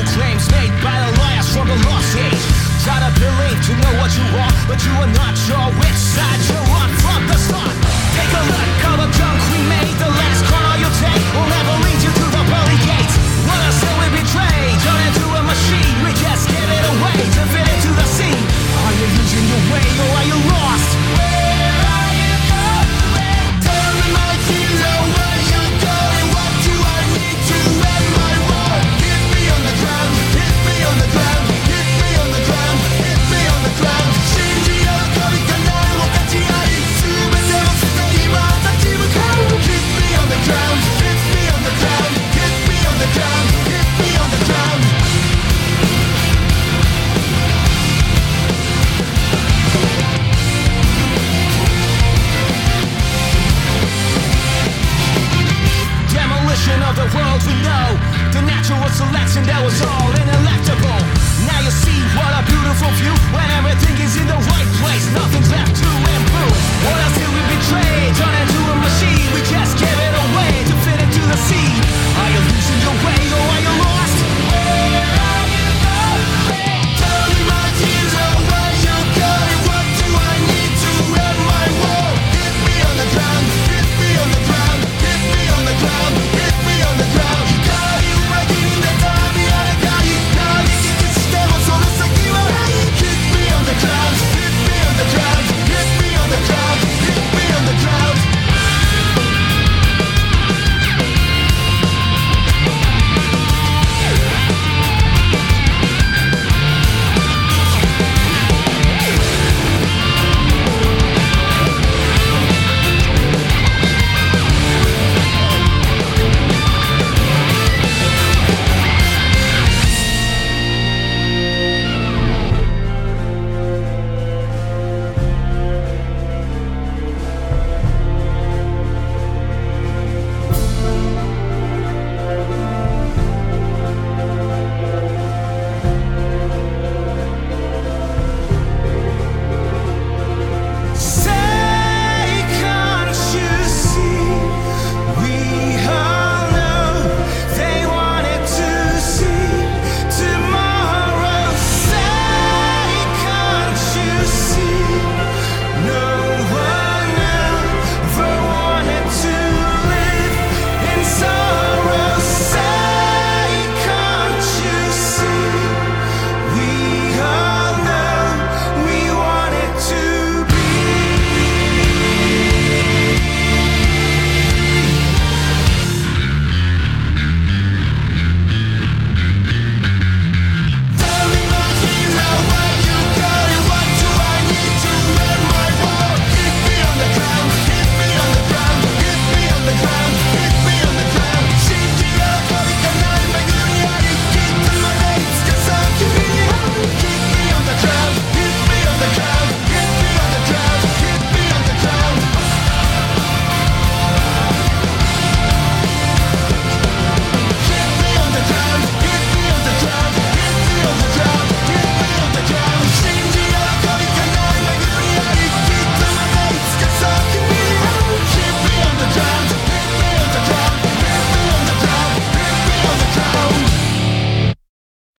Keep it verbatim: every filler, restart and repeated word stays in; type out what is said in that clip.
claims made by the liars from the lost age. Try to believe to know what you want, but you are not sure which side you're on from the start. Take a look, all the junk we made. The last corner you take will never lead you to the pearly gates. Wanna say we betrayed, turn into a machine. We just give it away to fit into the scene. Are you losing your way or are you lost? Where are you going? Tell me my hero, where you going? What do I need to end my war? Hit me on the ground, hit me on the ground, hit me on the ground, hit me on the ground. 信じようといかないを勝ち合い、全てを捨て今立ち向かう。Hit me on the ground, hit me on the ground, hit me on the ground, hit me on the ground. Demolition of the world we know. The natural selection that was all inelectable. Now you see what a beautiful view. When everything is in the right place, nothing's left to improve. What else did we betray? Turning